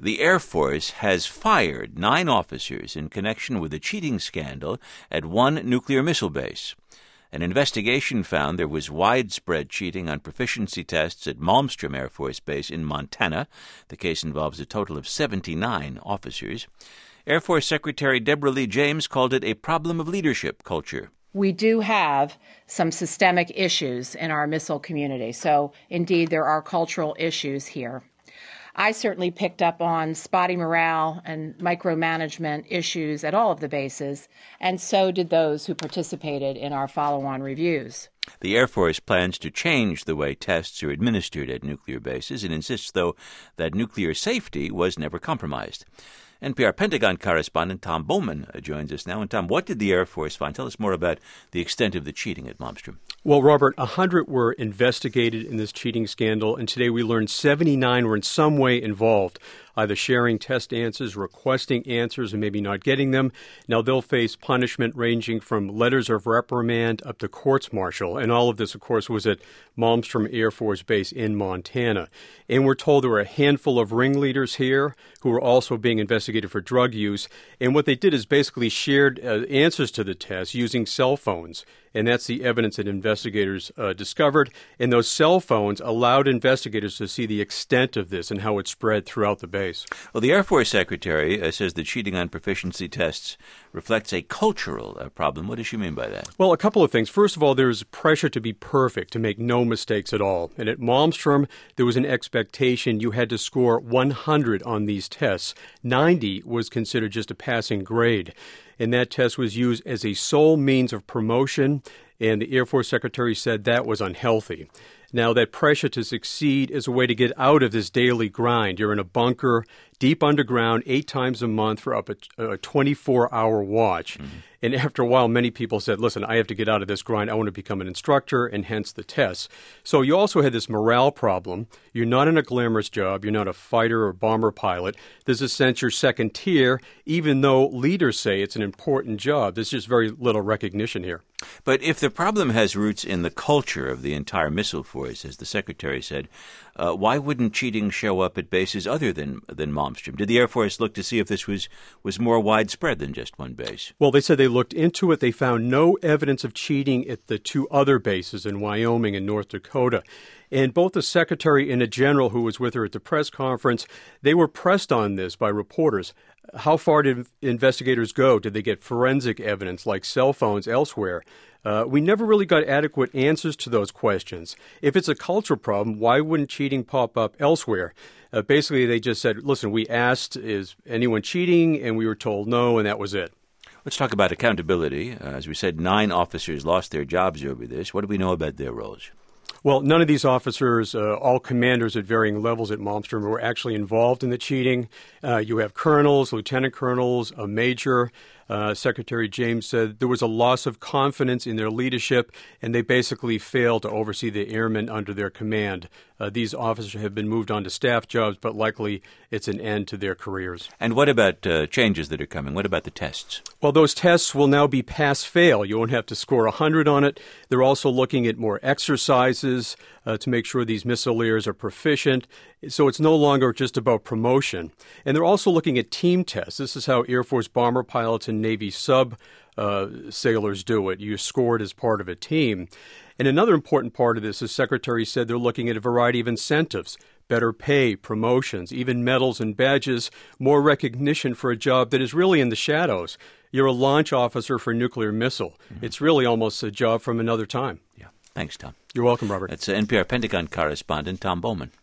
The Air Force has fired 9 officers in connection with a cheating scandal at one nuclear missile base. An investigation found there was widespread cheating on proficiency tests at Malmstrom Air Force Base in Montana. The case involves a total of 79 officers. Air Force Secretary Deborah Lee James called it a problem of leadership culture. We do have some systemic issues in our missile community, so indeed there are cultural issues here. I certainly picked up on spotty morale and micromanagement issues at all of the bases, and so did those who participated in our follow-on reviews. The Air Force plans to change the way tests are administered at nuclear bases and insists, though, that nuclear safety was never compromised. NPR Pentagon correspondent Tom Bowman joins us now. And Tom, what did the Air Force find? Tell us more about the extent of the cheating at Malmstrom. Well, Robert, 100 were investigated in this cheating scandal, and today we learned 79 were in some way involved, either sharing test answers, requesting answers, and maybe not getting them. Now they'll face punishment ranging from letters of reprimand up to courts-martial. And all of this, of course, was at Malmstrom Air Force Base in Montana. And we're told there were a handful of ringleaders here who were also being investigated for drug use. And what they did is basically shared answers to the test using cell phones. And that's the evidence that investigators discovered. And those cell phones allowed investigators to see the extent of this and how it spread throughout the base. Well, the Air Force Secretary says the cheating on proficiency tests reflects a cultural problem. What does she mean by that? Well, a couple of things. First of all, there's pressure to be perfect, to make no mistakes at all. And at Malmstrom, there was an expectation you had to score 100 on these tests. 90 was considered just a passing grade. And that test was used as a sole means of promotion, and the Air Force Secretary said that was unhealthy. Now, that pressure to succeed is a way to get out of this daily grind. You're in a bunker deep underground 8 times a month for up a 24-hour watch. Mm-hmm. And after a while, many people said, listen, I have to get out of this grind. I want to become an instructor, and hence the tests. So you also had this morale problem. You're not in a glamorous job. You're not a fighter or bomber pilot. There's a sense you're second tier, even though leaders say it's an important job. There's just very little recognition here. But if the problem has roots in the culture of the entire missile force, as the Secretary said, why wouldn't cheating show up at bases other than Malmstrom? Did the Air Force look to see if this was more widespread than just one base? Well, they said they looked into it. They found no evidence of cheating at the 2 other bases in Wyoming and North Dakota. And both the secretary and a general who was with her at the press conference, they were pressed on this by reporters. How far did investigators go? Did they get forensic evidence like cell phones elsewhere? We never really got adequate answers to those questions. If it's a cultural problem, why wouldn't cheating pop up elsewhere? Basically, they just said, listen, we asked, is anyone cheating? And we were told no, and that was it. Let's talk about accountability. As we said, 9 officers lost their jobs over this. What do we know about their roles? Well, none of these officers, all commanders at varying levels at Malmstrom, were actually involved in the cheating. You have colonels, lieutenant colonels, a major. Secretary James said there was a loss of confidence in their leadership, and they basically failed to oversee the airmen under their command. These officers have been moved on to staff jobs, but likely it's an end to their careers. And what about changes that are coming? What about the tests? Well, those tests will now be pass-fail. You won't have to score 100 on it. They're also looking at more exercises to make sure these missileers are proficient. So it's no longer just about promotion. And they're also looking at team tests. This is how Air Force bomber pilots and Navy sub sailors do it. You scored as part of a team. And another important part of this, the Secretary said they're looking at a variety of incentives, better pay, promotions, even medals and badges, more recognition for a job that is really in the shadows. You're a launch officer for a nuclear missile. Mm-hmm. It's really almost a job from another time. Yeah. Thanks, Tom. You're welcome, Robert. That's NPR Pentagon correspondent Tom Bowman.